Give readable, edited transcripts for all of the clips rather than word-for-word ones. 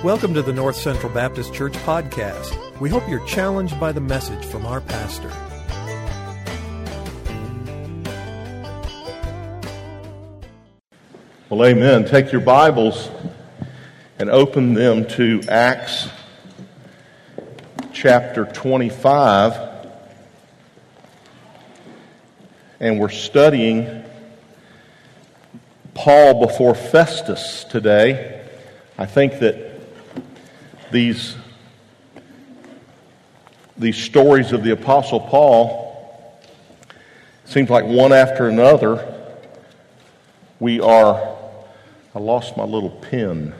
Welcome to the North Central Baptist Church podcast. We hope you're challenged by the message from our pastor. Well, amen. Take your Bibles and open them to Acts chapter 25. And we're studying Paul before Festus today. I think that these stories of the Apostle Paul seems like one after another. I lost my little pen.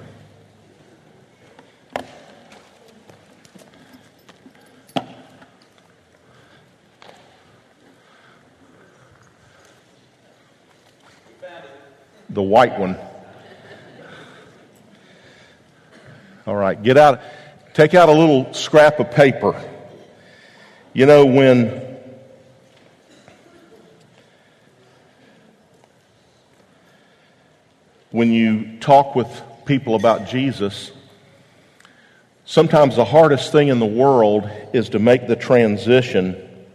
The white one. All right, take out a little scrap of paper. You know, when you talk with people about Jesus, sometimes the hardest thing in the world is to make the transition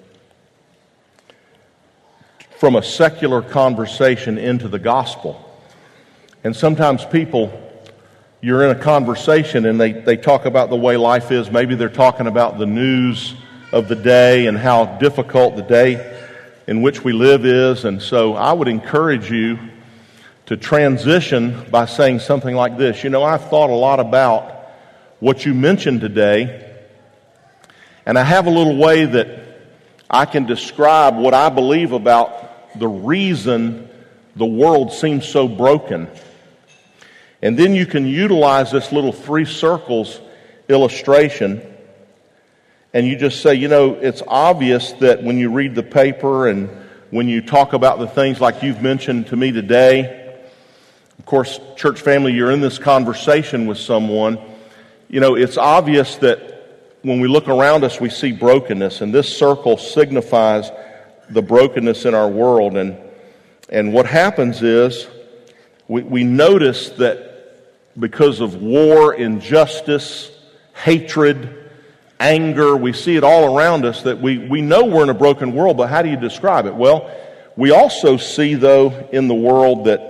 from a secular conversation into the gospel. And sometimes you're in a conversation and they talk about the way life is. Maybe they're talking about the news of the day and how difficult the day in which we live is. And so I would encourage you to transition by saying something like this. You know, I've thought a lot about what you mentioned today, and I have a little way that I can describe what I believe about the reason the world seems so broken. And then you can utilize this little 3 circles illustration, and you just say, you know, it's obvious that when you read the paper and when you talk about the things like you've mentioned to me today, of course, church family, you're in this conversation with someone. You know, it's obvious that when we look around us, we see brokenness, and this circle signifies the brokenness in our world. And what happens is we notice that because of war, injustice, hatred, anger, we see it all around us, that we know we're in a broken world, but how do you describe it? Well, we also see, though, in the world that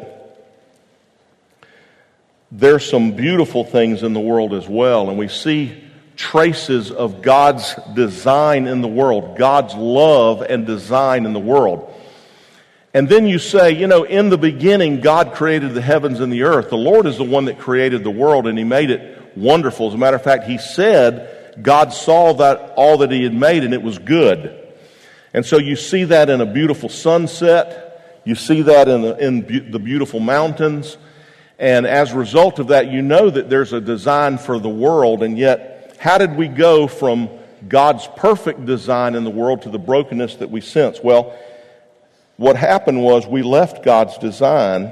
there's some beautiful things in the world as well, and we see traces of God's design in the world, God's love and design in the world. And then you say, you know, in the beginning, God created the heavens and the earth. The Lord is the one that created the world, and He made it wonderful. As a matter of fact, He said God saw that all that He had made, and it was good. And so you see that in a beautiful sunset. You see that in the beautiful mountains. And as a result of that, you know that there's a design for the world. And yet, how did we go from God's perfect design in the world to the brokenness that we sense? Well, what happened was we left God's design,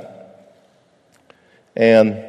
and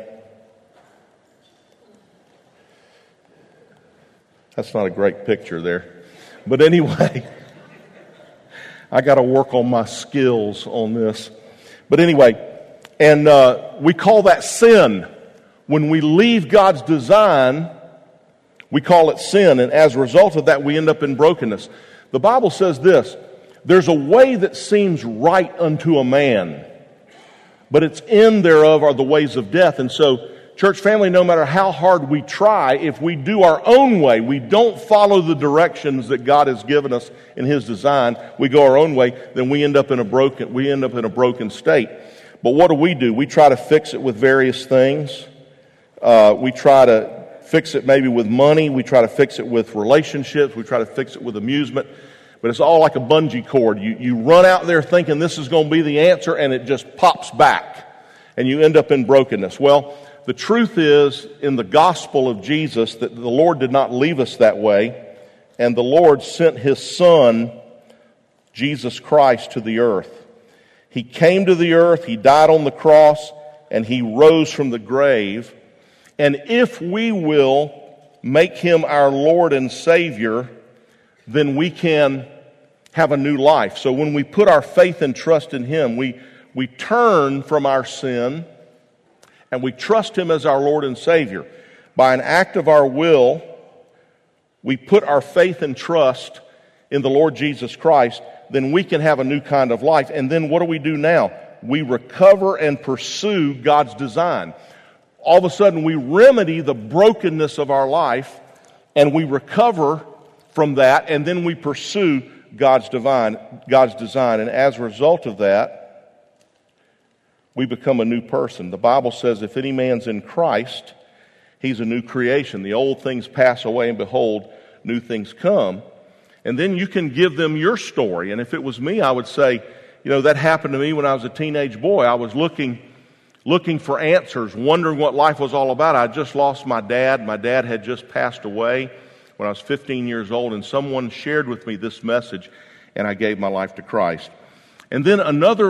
that's not a great picture there. But anyway, I got to work on my skills on this. But anyway, and we call that sin. When we leave God's design, we call it sin, and as a result of that, we end up in brokenness. The Bible says this: there's a way that seems right unto a man, but its end thereof are the ways of death. And so, church family, no matter how hard we try, if we do our own way, we don't follow the directions that God has given us in His design, we go our own way, then we end up in a broken state. But what do? We try to fix it with various things. We try to fix it maybe with money. We try to fix it with relationships. We try to fix it with amusement. But it's all like a bungee cord. You run out there thinking this is going to be the answer, and it just pops back, and you end up in brokenness. Well, the truth is, in the gospel of Jesus, that the Lord did not leave us that way, and the Lord sent His Son, Jesus Christ, to the earth. He came to the earth, He died on the cross, and He rose from the grave. And if we will make Him our Lord and Savior, then we can have a new life. So when we put our faith and trust in Him, we turn from our sin and we trust Him as our Lord and Savior. by an act of our will, we put our faith and trust in the Lord Jesus Christ, then we can have a new kind of life. And then what do we do now? We recover and pursue God's design. All of a sudden, we remedy the brokenness of our life, and we recover from that, and then we pursue God's design. And as a result of that, we become a new person. The Bible says, if any man's in Christ, he's a new creation. The old things pass away, and behold, new things come. And then you can give them your story. And if it was me, I would say, that happened to me when I was a teenage boy. I was looking for answers, wondering what life was all about. I just lost my dad. My dad had just passed away when I was 15 years old, and someone shared with me this message, and I gave my life to Christ. And then another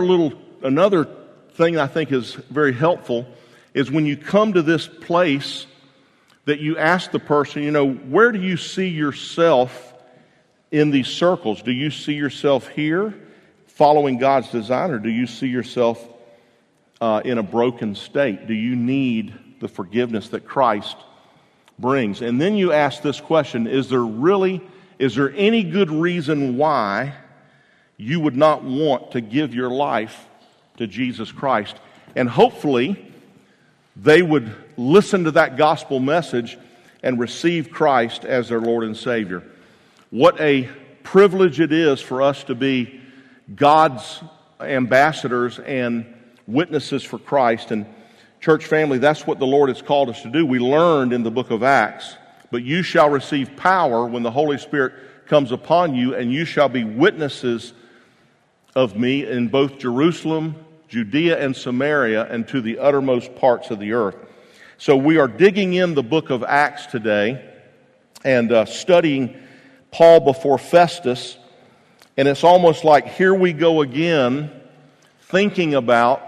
thing I think is very helpful is when you come to this place that you ask the person, where do you see yourself in these circles? Do you see yourself here following God's design, or do you see yourself in a broken state? Do you need the forgiveness that Christ brings? And then you ask this question, is there any good reason why you would not want to give your life to Jesus Christ? And hopefully they would listen to that gospel message and receive Christ as their Lord and Savior. What a privilege it is for us to be God's ambassadors and witnesses for Christ. And church family, that's what the Lord has called us to do. We learned in the book of Acts, but you shall receive power when the Holy Spirit comes upon you, and you shall be witnesses of me in both Jerusalem, Judea, and Samaria, and to the uttermost parts of the earth. So we are digging in the book of Acts today and studying Paul before Festus. And it's almost like here we go again thinking about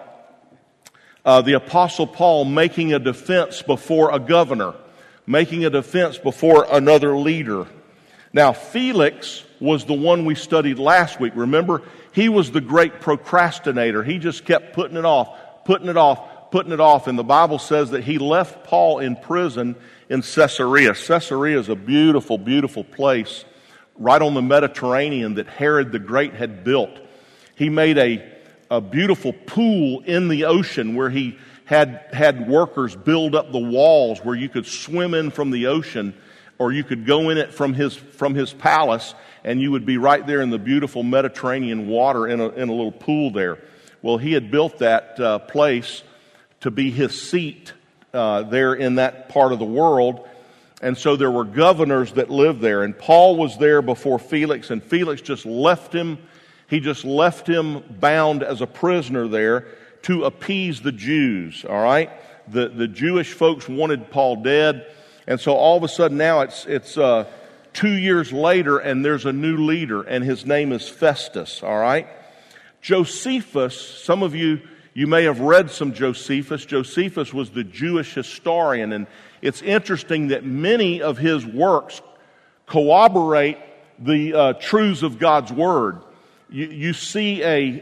the Apostle Paul making a defense before a governor, making a defense before another leader. Now, Felix was the one we studied last week. Remember, he was the great procrastinator. He just kept putting it off. And the Bible says that he left Paul in prison in Caesarea. Caesarea is a beautiful, beautiful place right on the Mediterranean that Herod the Great had built. He made a beautiful pool in the ocean where he had workers build up the walls where you could swim in from the ocean, or you could go in it from his palace, and you would be right there in the beautiful Mediterranean water in a little pool there. Well, he had built that place to be his seat there in that part of the world. And so there were governors that lived there. And Paul was there before Felix, and Felix just left him. He just left him bound as a prisoner there to appease the Jews, all right? The Jewish folks wanted Paul dead. And so all of a sudden now it's 2 years later, and there's a new leader, and his name is Festus, all right? Josephus, some of you may have read some Josephus. Josephus was the Jewish historian, and it's interesting that many of his works corroborate the truths of God's Word. You see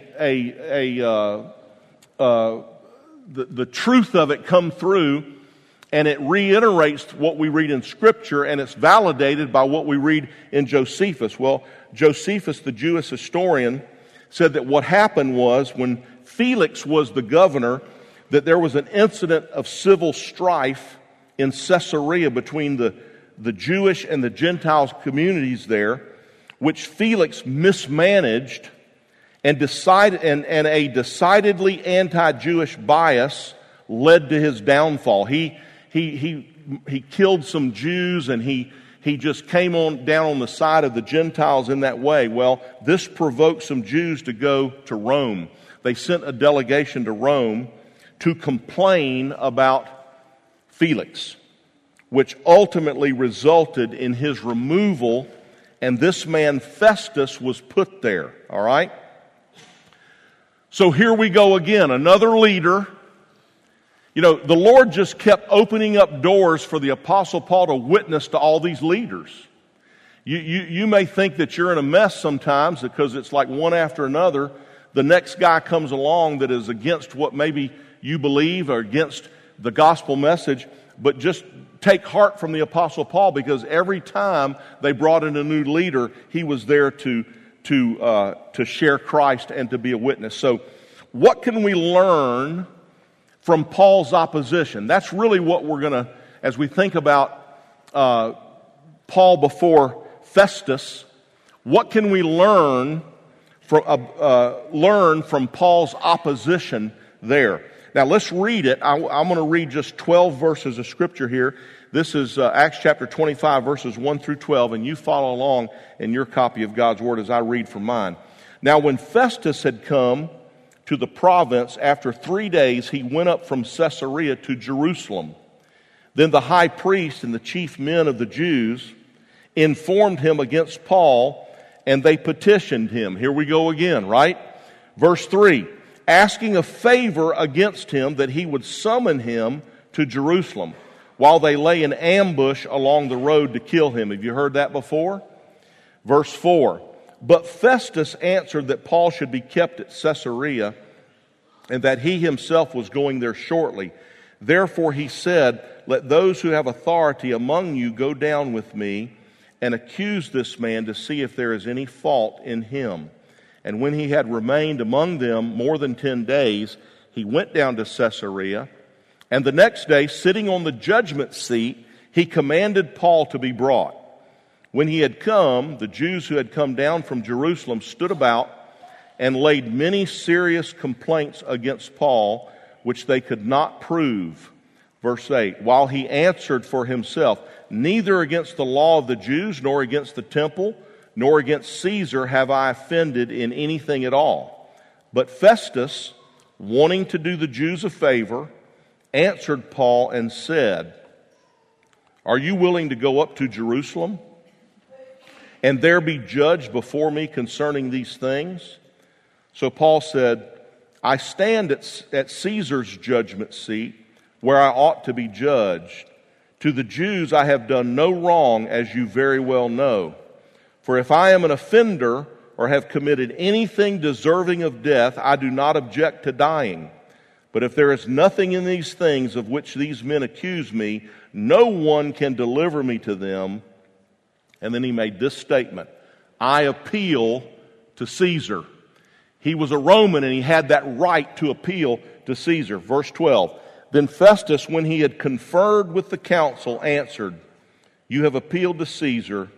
the truth of it come through, and it reiterates what we read in Scripture, and it's validated by what we read in Josephus. Well, Josephus, the Jewish historian, said that what happened was when Felix was the governor, that there was an incident of civil strife in Caesarea between the Jewish and the Gentile communities there, which Felix mismanaged and a decidedly anti-Jewish bias led to his downfall. He killed some Jews, and he just came down on the side of the Gentiles in that way. Well, this provoked some Jews to go to Rome. They sent a delegation to Rome to complain about Felix, which ultimately resulted in his removal, and this man Festus was put there, all right? So here we go again, another leader. The Lord just kept opening up doors for the Apostle Paul to witness to all these leaders. You may think that you're in a mess sometimes because it's like one after another. The next guy comes along that is against what maybe you believe or against the gospel message. but just take heart from the Apostle Paul, because every time they brought in a new leader, he was there to share Christ and to be a witness. So what can we learn from Paul's opposition? That's really what we're going to, as we think about Paul before Festus, what can we learn from Paul's opposition there? Now let's read it. I'm going to read just 12 verses of Scripture here. This is Acts chapter 25, verses 1 through 12, and you follow along in your copy of God's Word as I read from mine. Now when Festus had come to the province, after 3 days he went up from Caesarea to Jerusalem. Then the high priest and the chief men of the Jews informed him against Paul, and they petitioned him. Here we go again, right? Verse 3, asking a favor against him that he would summon him to Jerusalem, while they lay in ambush along the road to kill him. Have you heard that before? Verse 4, but Festus answered that Paul should be kept at Caesarea, and that he himself was going there shortly. Therefore he said, let those who have authority among you go down with me and accuse this man to see if there is any fault in him. And when he had remained among them more than 10 days, he went down to Caesarea. And the next day, sitting on the judgment seat, he commanded Paul to be brought. When he had come, the Jews who had come down from Jerusalem stood about and laid many serious complaints against Paul, which they could not prove. Verse 8, while he answered for himself, neither against the law of the Jews, nor against the temple, nor against Caesar have I offended in anything at all. But Festus, wanting to do the Jews a favor, answered Paul and said, are you willing to go up to Jerusalem and there be judged before me concerning these things? So Paul said, I stand at Caesar's judgment seat, where I ought to be judged. To the Jews I have done no wrong, as you very well know. For if I am an offender or have committed anything deserving of death, I do not object to dying. But if there is nothing in these things of which these men accuse me, no one can deliver me to them. And then he made this statement, I appeal to Caesar. He was a Roman and he had that right to appeal to Caesar. Verse 12, then Festus, when he had conferred with the council, answered, you have appealed to Caesar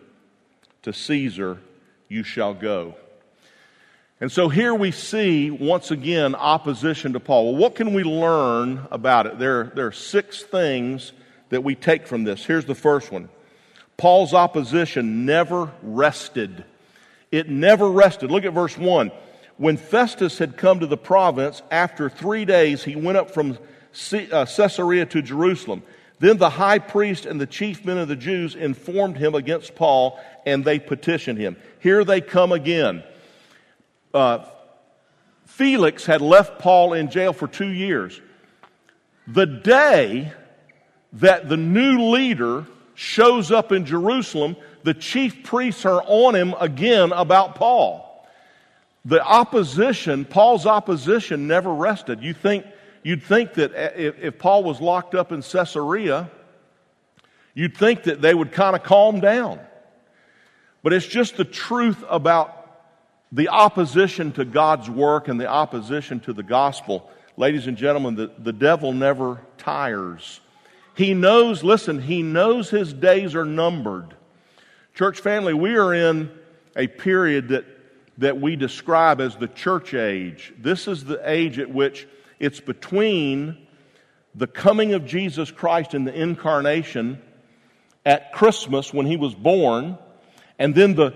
you shall go. And so here we see, once again, opposition to Paul. Well, what can we learn about it? There are 6 things that we take from this. Here's the first one. Paul's opposition never rested. It never rested. Look at verse 1. When Festus had come to the province, after 3 days he went up from Caesarea to Jerusalem. Then the high priest and the chief men of the Jews informed him against Paul, and they petitioned him. Here they come again. Felix had left Paul in jail for 2 years. The day that the new leader shows up in Jerusalem, the chief priests are on him again about Paul. Paul's opposition never rested. You'd think that if Paul was locked up in Caesarea, you'd think that they would kind of calm down. But it's just the truth about the opposition to God's work and the opposition to the gospel. Ladies and gentlemen, the devil never tires. He knows his days are numbered. Church family, we are in a period that we describe as the church age. This is the age at which it's between the coming of Jesus Christ and the incarnation at Christmas when he was born, and then the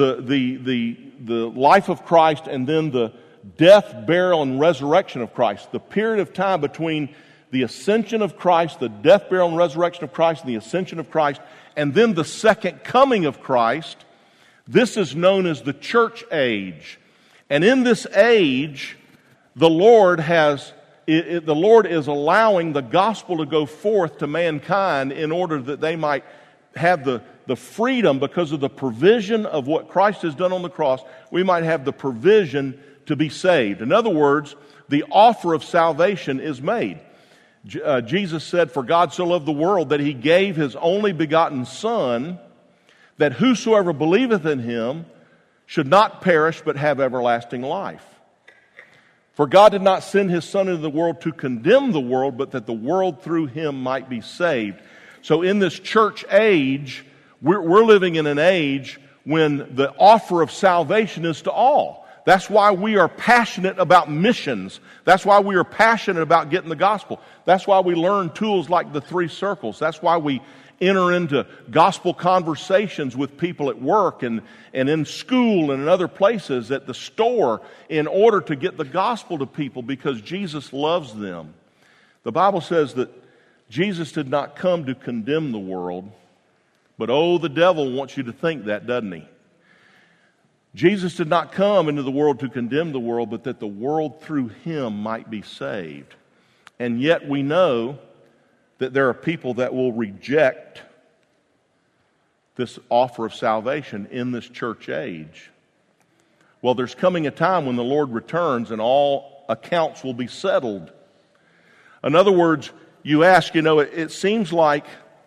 life of Christ, and then the death, burial, and resurrection of Christ. The period of time between the ascension of Christ, the death, burial, and resurrection of Christ, and the ascension of Christ, and then the second coming of Christ. This is known as the church age. And in this age, the Lord is allowing the gospel to go forth to mankind in order that they might have the freedom, because of the provision of what Christ has done on the cross, we might have the provision to be saved. In other words, the offer of salvation is made. Jesus said, "For God so loved the world that he gave his only begotten Son, that whosoever believeth in him should not perish but have everlasting life. For God did not send his Son into the world to condemn the world, but that the world through him might be saved." So in this church age, we're living in an age when the offer of salvation is to all. That's why we are passionate about missions. That's why we are passionate about getting the gospel. That's why we learn tools like the 3 circles. That's why we enter into gospel conversations with people at work and in school and in other places, at the store, in order to get the gospel to people, because Jesus loves them. The Bible says that Jesus did not come to condemn the world, but the devil wants you to think that, doesn't he? Jesus did not come into the world to condemn the world, but that the world through him might be saved. And yet we know that there are people that will reject this offer of salvation in this church age. Well, there's coming a time when the Lord returns and all accounts will be settled. In other words, you ask, it seems like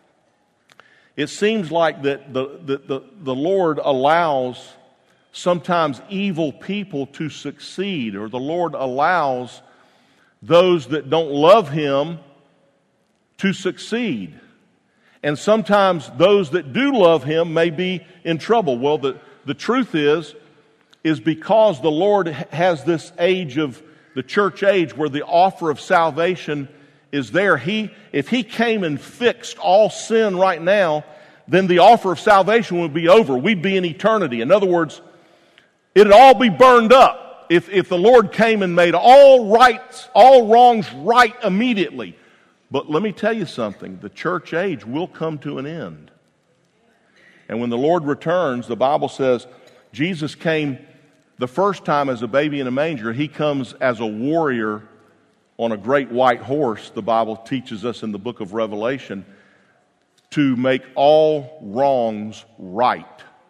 that the Lord allows sometimes evil people to succeed, or the Lord allows those that don't love him to succeed. And sometimes those that do love him may be in trouble. Well, the truth is because the Lord has this age of the church age where the offer of salvation is there. If he came and fixed all sin right now, then the offer of salvation would be over. We'd be in eternity. In other words, it'd all be burned up if the Lord came and made all wrongs right immediately. But let me tell you something. The church age will come to an end. And when the Lord returns, the Bible says Jesus came the first time as a baby in a manger. He comes as a warrior on a great white horse, the Bible teaches us in the book of Revelation, to make all wrongs right.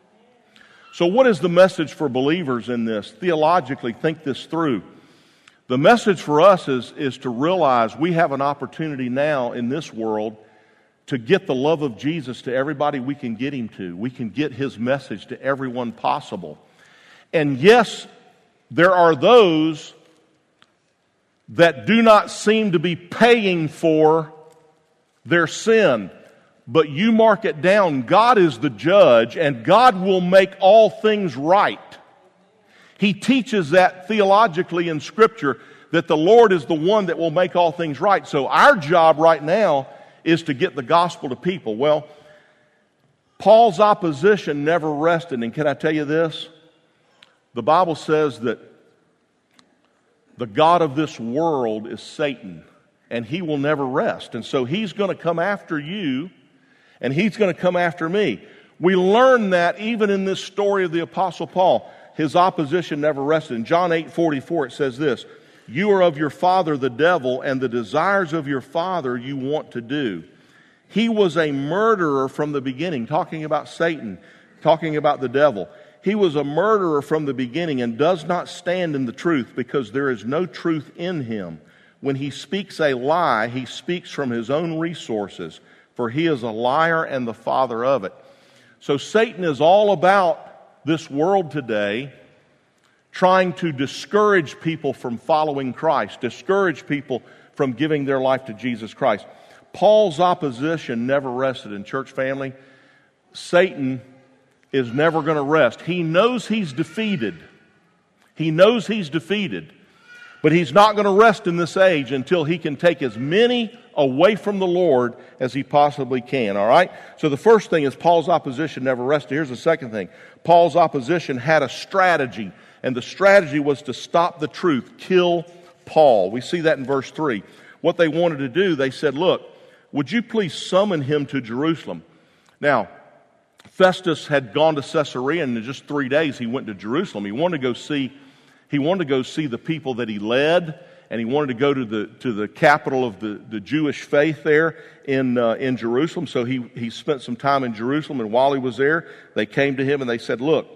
So what is the message for believers in this? Theologically, think this through. The message for us is to realize we have an opportunity now in this world to get the love of Jesus to everybody we can get him to. We can get his message to everyone possible. And yes, there are those that do not seem to be paying for their sin. But you mark it down, God is the judge, and God will make all things right. He teaches that theologically in Scripture, that the Lord is the one that will make all things right. So our job right now is to get the gospel to people. Well, Paul's opposition never rested. And can I tell you this? The Bible says that the god of this world is Satan, and he will never rest. And so he's going to come after you, and he's going to come after me. We learn that even in this story of the Apostle Paul. His opposition never rested. In John 8:44 it says this, "You are of your father the devil, and the desires of your father you want to do. He was a murderer from the beginning," talking about Satan, talking about the devil. "He was a murderer from the beginning and does not stand in the truth, because there is no truth in him. When he speaks a lie, he speaks from his own resources, for he is a liar and the father of it." So Satan is all about this world today, trying to discourage people from following Christ, discourage people from giving their life to Jesus Christ. Paul's opposition never rested. In church family, Satan is never going to rest. He knows he's defeated. He knows he's defeated. But he's not going to rest in this age until he can take as many away from the Lord as he possibly can, all right? So the first thing is Paul's opposition never rested. Here's the second thing. Paul's opposition had a strategy, and the strategy was to stop the truth, kill Paul. We see that in verse 3. What they wanted to do, they said, "Look, would you please summon him to Jerusalem?" Now, Festus had gone to Caesarea, and in just 3 days he went to Jerusalem. He wanted to go see the people that he led, and he wanted to go to the capital of the Jewish faith there in Jerusalem. So he spent some time in Jerusalem, and while he was there, they came to him and they said, "Look,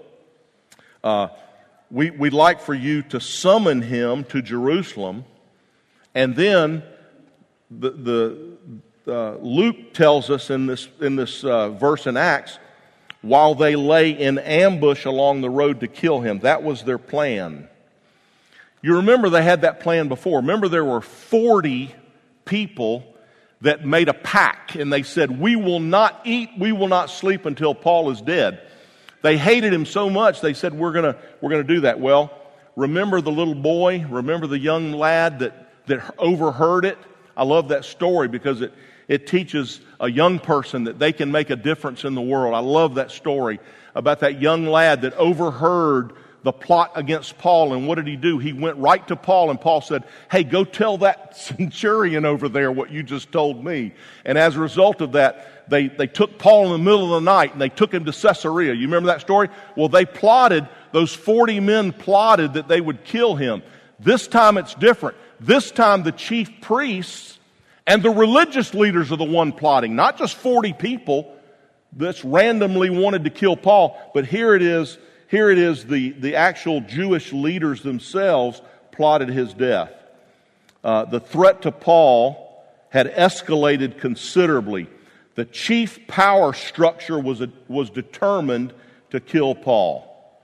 we'd like for you to summon him to Jerusalem, and then Luke tells us in this verse in Acts, while they lay in ambush along the road to kill him. That was their plan. You remember they had that plan before. Remember there were 40 people that made a pact, and they said, we will not eat, we will not sleep until Paul is dead. They hated him so much, they said, we're gonna do that. Well, remember the little boy? Remember the young lad that overheard it? I love that story because it teaches a young person that they can make a difference in the world. I love that story about that young lad that overheard the plot against Paul, and what did he do? He went right to Paul, and Paul said, hey, go tell that centurion over there what you just told me. And as a result of that, they took Paul in the middle of the night, and they took him to Caesarea. You remember that story? Well, those 40 men plotted that they would kill him. This time it's different. This time the chief priests and the religious leaders are the one plotting, not just 40 people that's randomly wanted to kill Paul, but here it is the actual Jewish leaders themselves plotted his death. The threat to Paul had escalated considerably. The chief power structure was determined to kill Paul.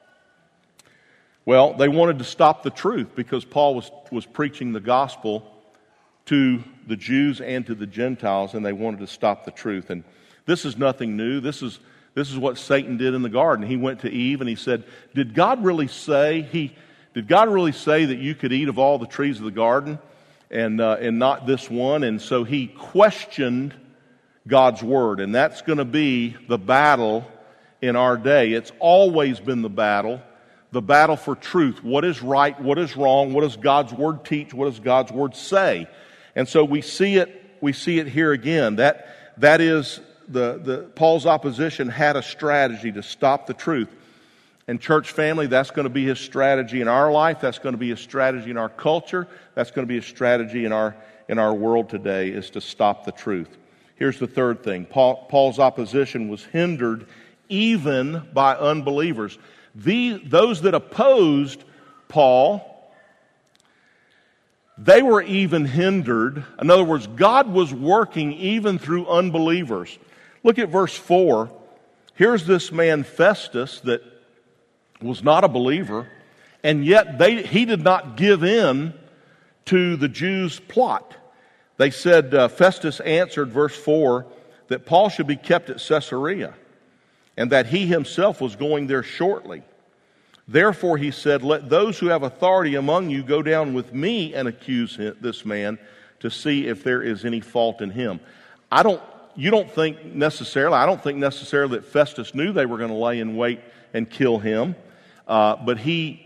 Well, they wanted to stop the truth because Paul was preaching the gospel to the Jews and to the Gentiles, and they wanted to stop the truth. And this is nothing new. This is what Satan did in the garden. He went to Eve and he said, Did God really say that you could eat of all the trees of the garden and not this one? And so he questioned God's word, and that's going to be the battle in our day. It's always been the battle for truth. What is right? What is wrong? What does God's word teach? What does God's word say? And so we see it here again. That is the Paul's opposition had a strategy to stop the truth. And church family, that's going to be his strategy in our life. That's going to be his strategy in our culture. That's going to be a strategy in our world today, is to stop the truth. Here's the third thing. Paul's opposition was hindered even by unbelievers. Those that opposed Paul, they were even hindered. In other words, God was working even through unbelievers. Look at verse 4. Here's this man Festus that was not a believer, and yet he did not give in to the Jews' plot. They said, Festus answered, verse 4, that Paul should be kept at Caesarea, and that he himself was going there shortly. Therefore, he said, let those who have authority among you go down with me and accuse this man to see if there is any fault in him. I don't think necessarily that Festus knew they were going to lay in wait and kill him. But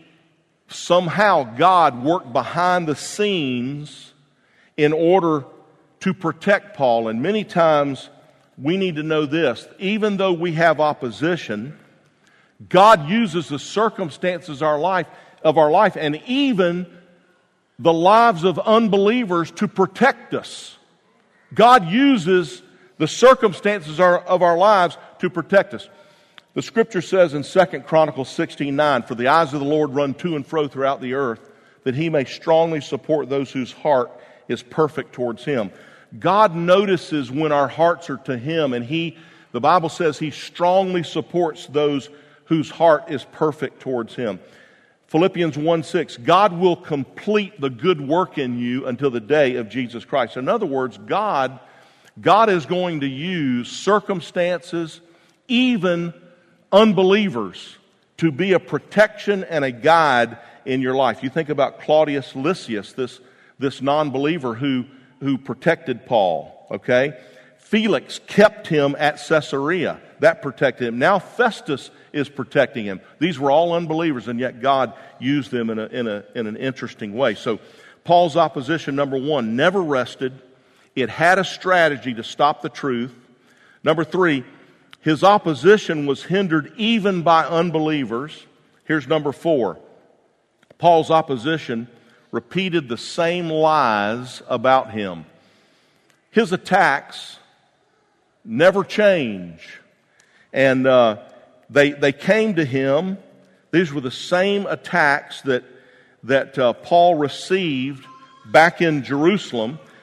somehow God worked behind the scenes in order to protect Paul. And many times we need to know this. Even though we have opposition, God uses the circumstances of our life and even the lives of unbelievers to protect us. God uses the circumstances of our lives to protect us. The scripture says in 2 Chronicles 16:9, for the eyes of the Lord run to and fro throughout the earth, that he may strongly support those whose heart is perfect towards him. God notices when our hearts are to him, and the Bible says he strongly supports those whose heart is perfect towards him. Philippians 1:6, God will complete the good work in you until the day of Jesus Christ. In other words, God is going to use circumstances, even unbelievers, to be a protection and a guide in your life. You think about Claudius Lysias, this non-believer who protected Paul, okay? Felix kept him at Caesarea. That protected him. Now Festus is protecting him. These were all unbelievers, and yet God used them in an interesting way. So Paul's opposition, number one, never rested. It had a strategy to stop the truth. Number three, his opposition was hindered even by unbelievers. Here's number four. Paul's opposition repeated the same lies about him. His attacks never change. And they came to him. These were the same attacks that Paul received back in Jerusalem.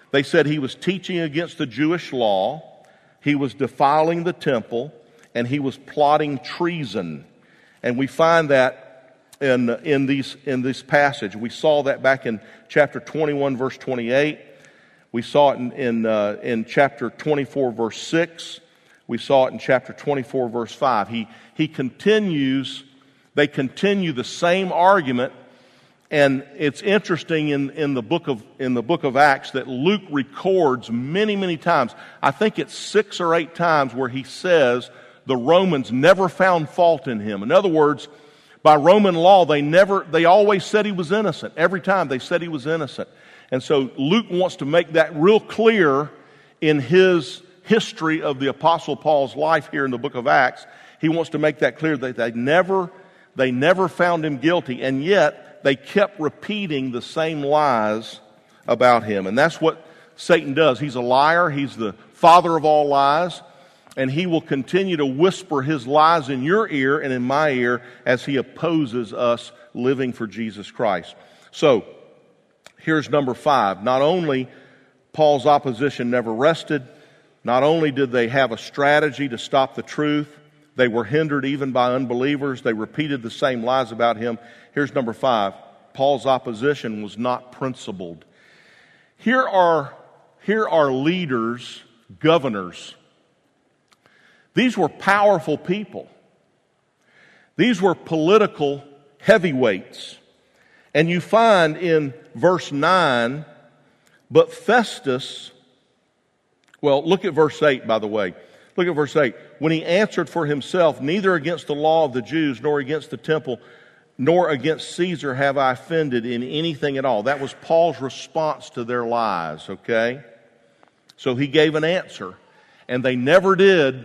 They said he was teaching against the Jewish law, he was defiling the temple, and he was plotting treason. And we find that in this passage. We saw that back in chapter 21, verse 28. We saw it in chapter 24, verse 6. We saw it in chapter 24, verse 5. They continue the same argument, and it's interesting in the book of Acts that Luke records many, many times. I think it's 6 or 8 times where he says the Romans never found fault in him. In other words, by Roman law, they always said he was innocent. Every time they said he was innocent. And so Luke wants to make that real clear in his history of the Apostle Paul's life here in the book of Acts. He wants to make that clear that they never found him guilty, and yet they kept repeating the same lies about him. And that's what Satan does. He's a liar. He's the father of all lies, and he will continue to whisper his lies in your ear and in my ear as he opposes us living for Jesus Christ. So, here's number 5. Not only Paul's opposition never rested, not only did they have a strategy to stop the truth, they were hindered even by unbelievers. They repeated the same lies about him. Here's number 5. Paul's opposition was not principled. Here are leaders, governors. These were powerful people. These were political heavyweights. And you find in verse 9, but Festus, well, look at verse 8, by the way. Look at verse 8. When he answered for himself, neither against the law of the Jews, nor against the temple, nor against Caesar have I offended in anything at all. That was Paul's response to their lies, okay? So he gave an answer. And they never did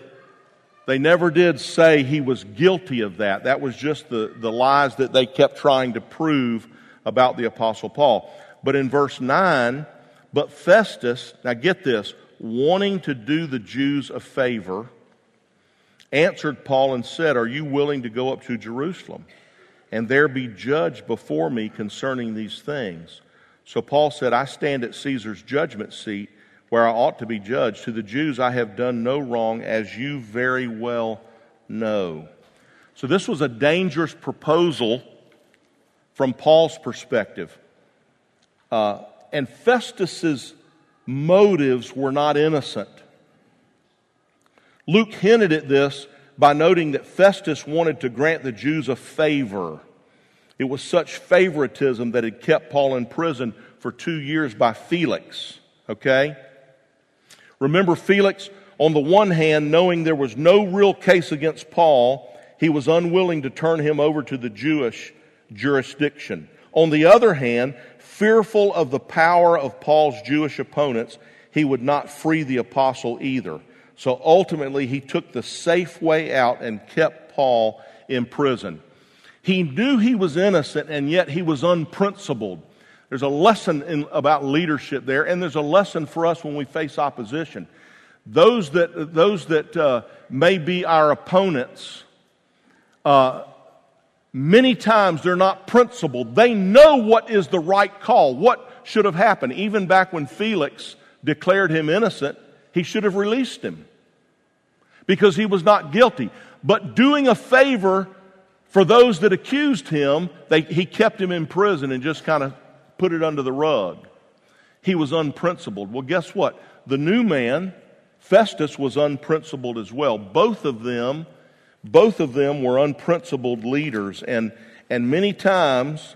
say he was guilty of that. That was just the lies that they kept trying to prove about the Apostle Paul. But in verse 9, but Festus, now get this, wanting to do the Jews a favor, answered Paul and said, are you willing to go up to Jerusalem and there be judged before me concerning these things? So Paul said, I stand at Caesar's judgment seat where I ought to be judged. To the Jews I have done no wrong, as you very well know. So this was a dangerous proposal from Paul's perspective. And Festus's motives were not innocent. Luke hinted at this by noting that Festus wanted to grant the Jews a favor. It was such favoritism that had kept Paul in prison for 2 years by Felix. Okay? Remember Felix, on the one hand, knowing there was no real case against Paul, he was unwilling to turn him over to the Jewish jurisdiction. On the other hand, fearful of the power of Paul's Jewish opponents, he would not free the apostle either. So ultimately, he took the safe way out and kept Paul in prison. He knew he was innocent, and yet he was unprincipled. There's a lesson about leadership there, and there's a lesson for us when we face opposition. Those that may be our opponents, many times they're not principled. They know what is the right call, what should have happened. Even back when Felix declared him innocent, he should have released him because he was not guilty. But doing a favor for those that accused him, he kept him in prison and just kind of put it under the rug. He was unprincipled. Well, guess what? The new man, Festus, was unprincipled as well. Both of them were unprincipled leaders, and many times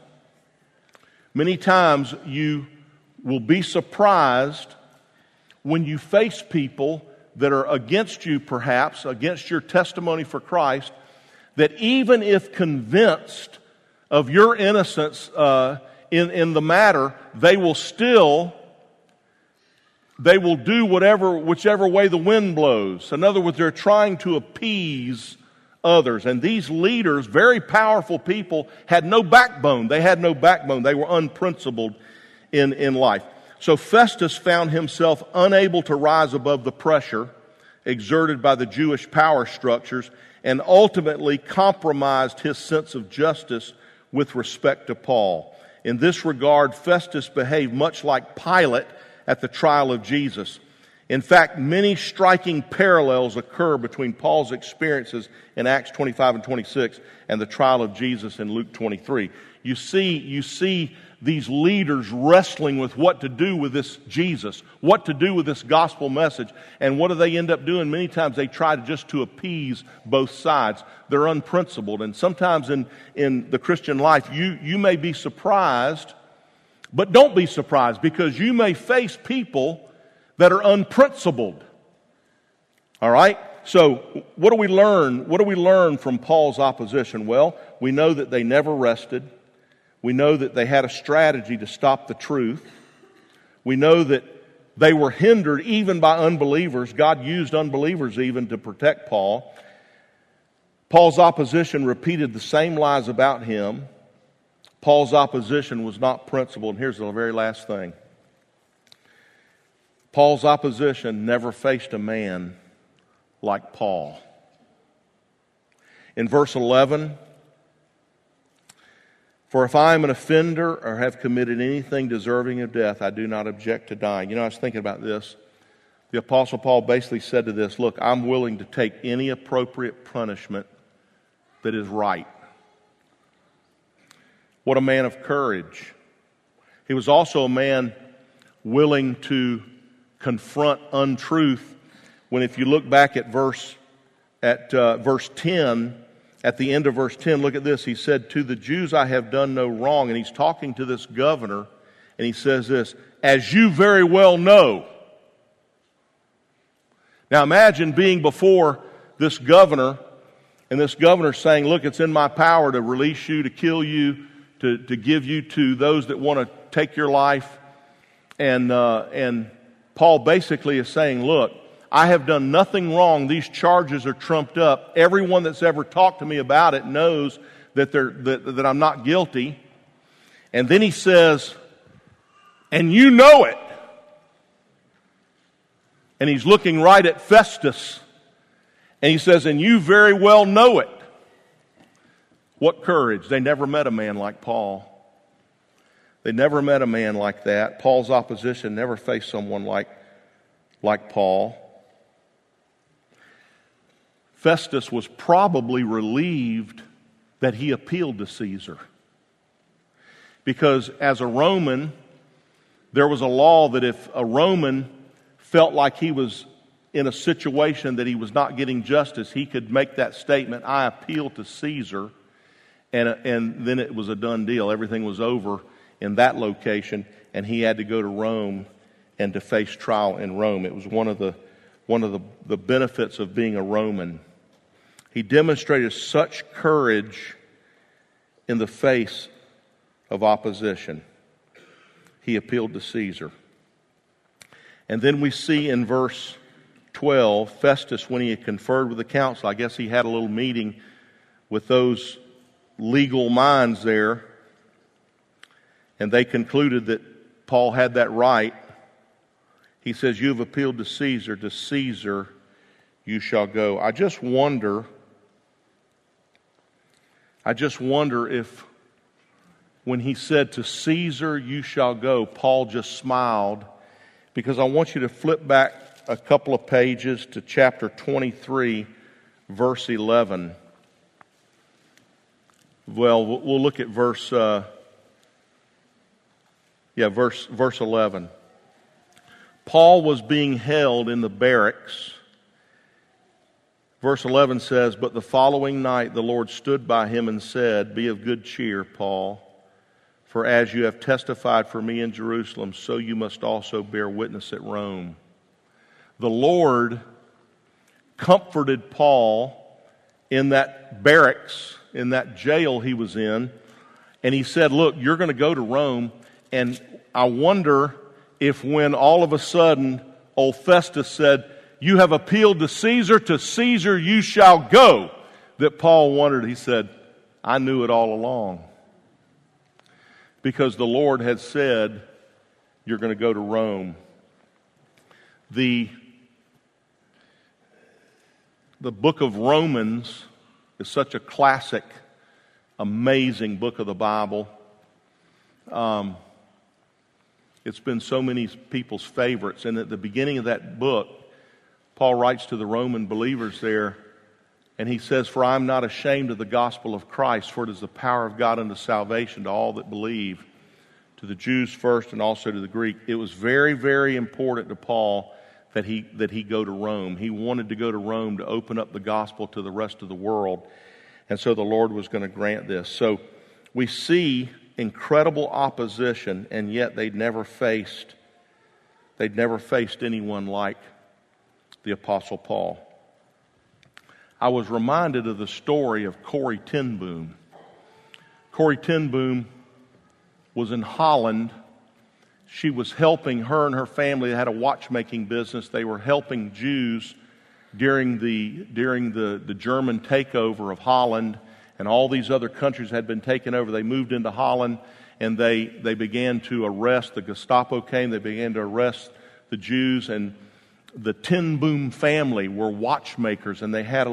you will be surprised when you face people that are against you, perhaps against your testimony for Christ, that even if convinced of your innocence in the matter, they will do whichever way the wind blows. In other words, they're trying to appease others. And these leaders, very powerful people, had no backbone. They had no backbone. They were unprincipled in life. So Festus found himself unable to rise above the pressure exerted by the Jewish power structures, and ultimately compromised his sense of justice with respect to Paul. In this regard, Festus behaved much like Pilate at the trial of Jesus. In fact, many striking parallels occur between Paul's experiences in Acts 25 and 26 and the trial of Jesus in Luke 23. You see these leaders wrestling with what to do with this Jesus, what to do with this gospel message, and what do they end up doing? Many times they try just to appease both sides. They're unprincipled, and sometimes in the Christian life, you may be surprised, but don't be surprised, because you may face people that are unprincipled. All right? So, what do we learn? What do we learn from Paul's opposition? Well, we know that they never rested. We know that they had a strategy to stop the truth. We know that they were hindered even by unbelievers. God used unbelievers even to protect Paul. Paul's opposition repeated the same lies about him. Paul's opposition was not principled. And here's the very last thing. Paul's opposition never faced a man like Paul. In verse 11, "For if I am an offender or have committed anything deserving of death, I do not object to dying." You know, I was thinking about this. The Apostle Paul basically said to this, look, I'm willing to take any appropriate punishment that is right. What a man of courage. He was also a man willing to confront untruth. When if you look back at verse 10, at the end of verse 10, look at this. He said, "To the Jews I have done no wrong." And he's talking to this governor, and he says this, "As you very well know." Now imagine being before this governor, and this governor saying, look, it's in my power to release you, to kill you, to give you to those that want to take your life. And Paul basically is saying, look, I have done nothing wrong. These charges are trumped up. Everyone that's ever talked to me about it knows that I'm not guilty. And then he says, and you know it. And he's looking right at Festus. And he says, and you very well know it. What courage. They never met a man like Paul. They never met a man like that. Paul's opposition never faced someone like Paul. Festus was probably relieved that he appealed to Caesar. Because as a Roman, there was a law that if a Roman felt like he was in a situation that he was not getting justice, he could make that statement, I appeal to Caesar, and then it was a done deal. Everything was over in that location, and he had to go to Rome and to face trial in Rome. It was one of the benefits of being a Roman. He demonstrated such courage in the face of opposition. He appealed to Caesar. And then we see in verse 12, Festus, when he had conferred with the council, I guess he had a little meeting with those legal minds there, and they concluded that Paul had that right. He says, you have appealed to Caesar you shall go. I just wonder if when he said to Caesar you shall go, Paul just smiled, because I want you to flip back a couple of pages to chapter 23, verse 11. Well, we'll look at verse 11. Paul was being held in the barracks. Verse 11 says, but the following night the Lord stood by him and said, be of good cheer, Paul, for as you have testified for me in Jerusalem, so you must also bear witness at Rome. The Lord comforted Paul in that barracks, in that jail he was in, and he said, look, you're going to go to Rome, and I wonder if when all of a sudden old Festus said, you have appealed to Caesar you shall go, that Paul wondered. He said, I knew it all along. Because the Lord had said, you're going to go to Rome. The book of Romans is such a classic, amazing book of the Bible. It's been so many people's favorites. And at the beginning of that book, Paul writes to the Roman believers there, and he says, "For I am not ashamed of the gospel of Christ, for it is the power of God unto salvation to all that believe, to the Jews first and also to the Greek." It was very, very important to Paul that he go to Rome. He wanted to go to Rome to open up the gospel to the rest of the world. And so the Lord was going to grant this. So we see incredible opposition, and yet they'd never faced anyone like the Apostle Paul. I was reminded of the story of Corrie ten Boom. Corrie ten Boom was in Holland. She was helping, her and her family had a watchmaking business. They were helping Jews during the German takeover of Holland, and all these other countries had been taken over. They moved into Holland, and they began to arrest. The Gestapo came. They began to arrest the Jews, and the ten Boom family were watchmakers, and they had a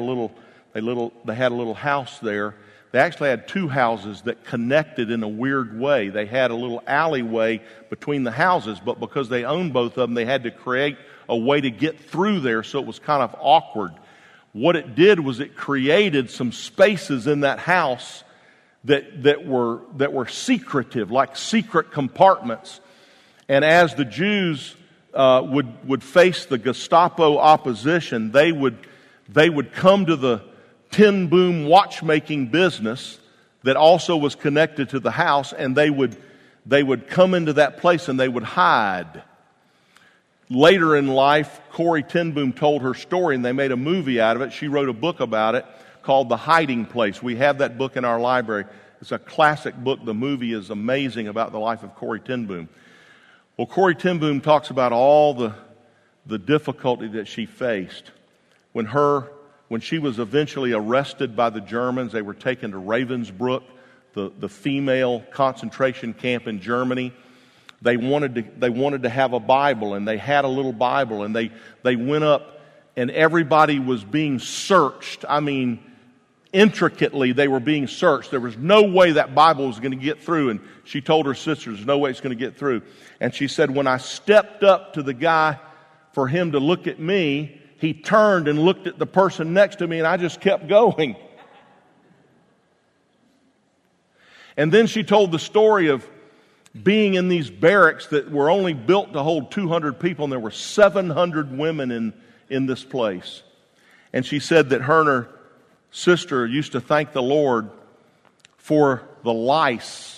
little house there. They actually had two houses that connected in a weird way. They had a little alleyway between the houses, but because they owned both of them, they had to create a way to get through there, so it was kind of awkward. What it did was it created some spaces in that house that were secretive, like secret compartments. And as the Jews would face the Gestapo opposition, they would come to the ten Boom watchmaking business that also was connected to the house, and they would come into that place and they would hide. Later in life, Corrie ten Boom told her story, and they made a movie out of it. She wrote a book about it called The Hiding Place. We have that book in our library. It's a classic book. The movie is amazing about the life of Corrie ten Boom. Well, Corrie ten Boom talks about all the difficulty that she faced. When she was eventually arrested by the Germans, they were taken to Ravensbrück, the female concentration camp in Germany. They wanted to have a Bible, and they had a little Bible, and they went up, and everybody was being searched. I mean, intricately they were being searched. There was no way that Bible was going to get through, and she told her sisters, "There's no way it's going to get through." And she said, "When I stepped up to the guy for him to look at me, he turned and looked at the person next to me, and I just kept going." And then she told the story of being in these barracks that were only built to hold 200 people, and there were 700 women in this place. And she said that her and her sister used to thank the Lord for the lice,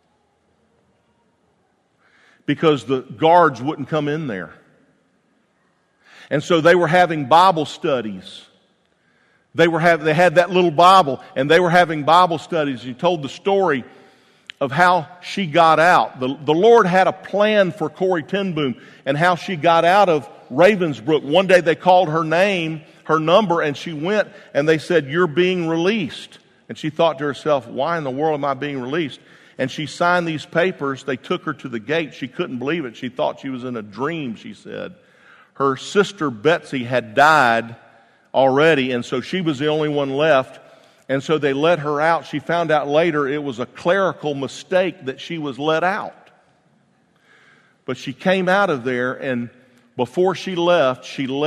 because the guards wouldn't come in there. And so they were having Bible studies. They had that little Bible, and they were having Bible studies. She told the story of how she got out. The Lord had a plan for Corrie ten Boom and how she got out of Ravensbrück. One day they called her name, her number, and she went, and they said, "You're being released." And she thought to herself, "Why in the world am I being released?" And she signed these papers. They took her to the gate. She couldn't believe it. She thought she was in a dream, she said. Her sister Betsy had died already, and so she was the only one left. And so they let her out. She found out later it was a clerical mistake that she was let out. But she came out of there, and before she left,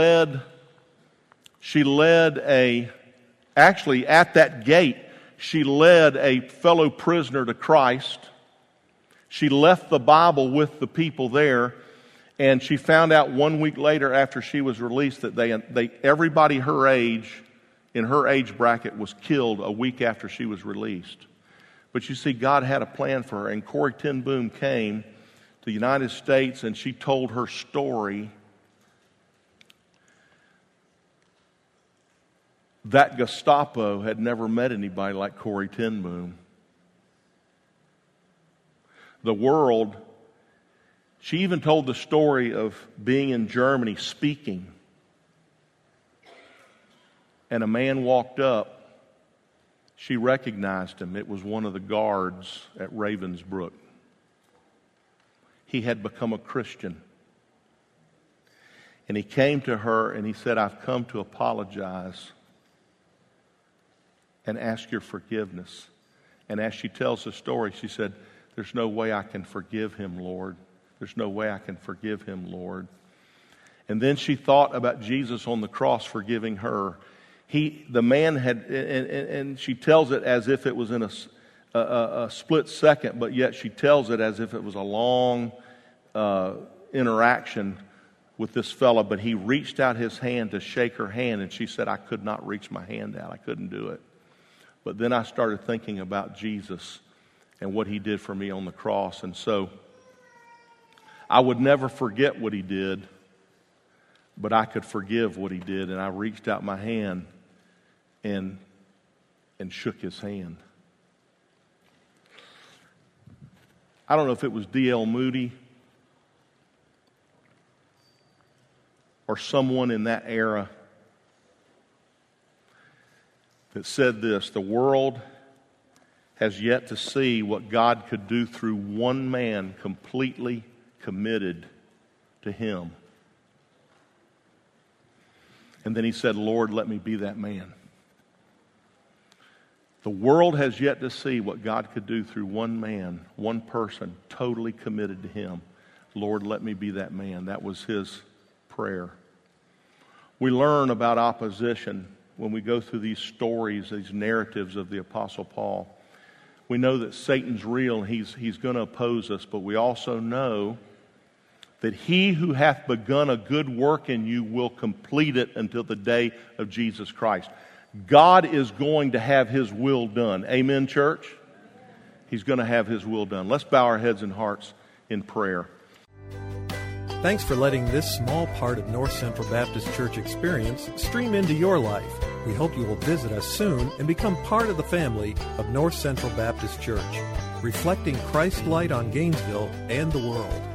actually at that gate, she led a fellow prisoner to Christ. She left the Bible with the people there, and she found out 1 week later after she was released that everybody her age, in her age bracket, was killed a week after she was released. But you see, God had a plan for her, and Corrie ten Boom came to the United States, and she told her story. That Gestapo had never met anybody like Corrie ten Boom. The world, she even told the story of being in Germany speaking. And a man walked up. She recognized him. It was one of the guards at Ravensbrück. He had become a Christian. And he came to her and he said, "I've come to apologize and ask your forgiveness." And as she tells the story, she said, "There's no way I can forgive him, Lord. There's no way I can forgive him, Lord. And then she thought about Jesus on the cross forgiving her. The man had, and she tells it as if it was in a split second, but yet she tells it as if it was a long interaction with this fella. But he reached out his hand to shake her hand, and she said, I could not reach my hand out. I couldn't do it. But then I started thinking about Jesus and what he did for me on the cross. And so I would never forget what he did, but I could forgive what he did. And I reached out my hand and shook his hand. I don't know if it was D.L. Moody or someone in that era that said this: the world has yet to see what God could do through one man completely committed to him. And then he said, Lord, let me be that man. The world has yet to see what God could do through one man, one person, totally committed to him. Lord, let me be that man. That was his prayer. We learn about opposition when we go through these stories, these narratives of the Apostle Paul. We know that Satan's real, he's going to oppose us, but we also know that he who hath begun a good work in you will complete it until the day of Jesus Christ. God is going to have his will done. Amen, church? He's going to have his will done. Let's bow our heads and hearts in prayer. Thanks for letting this small part of North Central Baptist Church experience stream into your life. We hope you will visit us soon and become part of the family of North Central Baptist Church, reflecting Christ's light on Gainesville and the world.